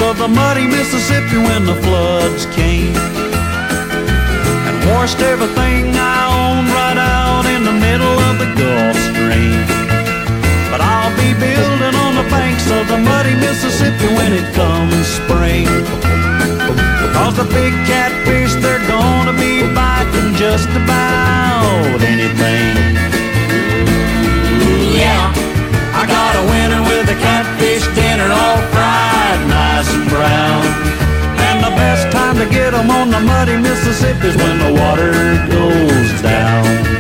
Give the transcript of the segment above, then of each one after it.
of the muddy Mississippi when the floods came and washed everything I owned right out in the middle of the Gulf Stream. But I'll be building on the banks of the muddy Mississippi when it comes spring, 'cause the big catfish, they're gonna be biting just about anything. Yeah, I got a winner with a catfish dinner all fried nice and brown. And the best time to get 'em on the muddy Mississippi is when the water goes down.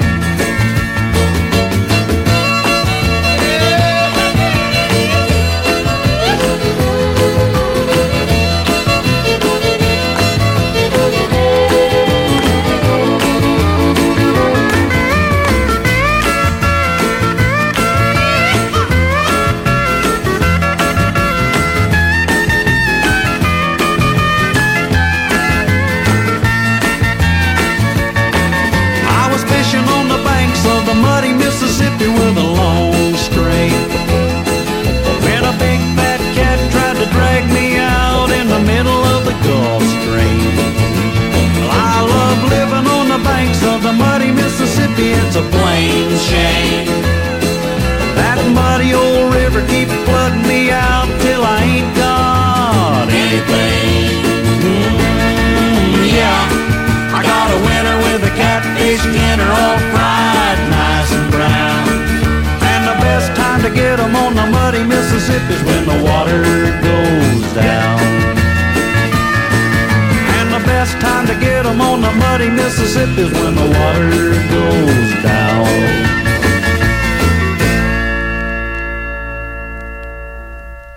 Mississippi with a long string, when a big fat cat tried to drag me out in the middle of the Gulf Stream. Well, I love living on the banks of the muddy Mississippi. It's a plain shame that muddy old river keeps flooding me out till I ain't got anything. Yeah, I got a winner with a catfish dinner all fried nice and brown. And the best time to get 'em on the muddy Mississippi is when the water goes down. And the best time to get 'em on the muddy Mississippi is when the water goes down.